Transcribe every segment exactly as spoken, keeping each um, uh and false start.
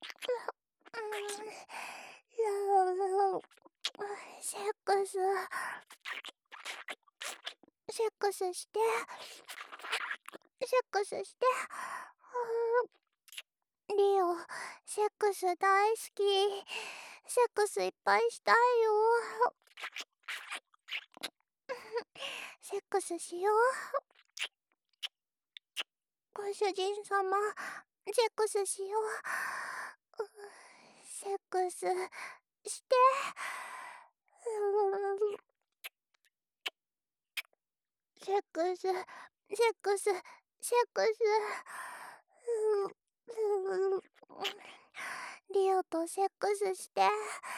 セックスセックスしてセックスしてリオ、セックス大好き。セックスいっぱいしたいよ。セックスしよう。ご主人様、セックスしよう。セックスして。セックス、セックス、セックス。リオとセックスして。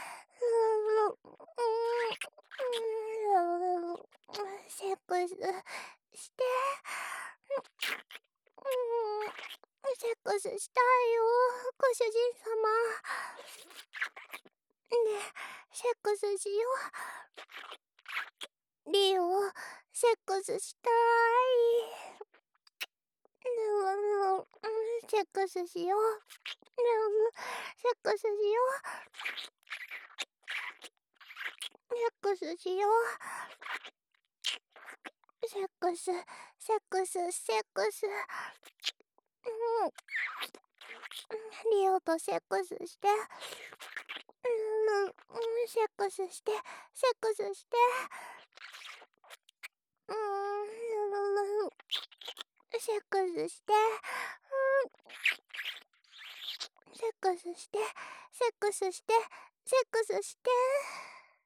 セックスして。セックスしたいよ、ご主人様。ねえ、セックスしよう。リオ、セックスしたい。セックスしよう。セックスしよう。セックスしよう。セックス、セックス、セックス。リオとセックスして。セックスして、セックスして。セックスして。セックスして、セックスして、セックスして。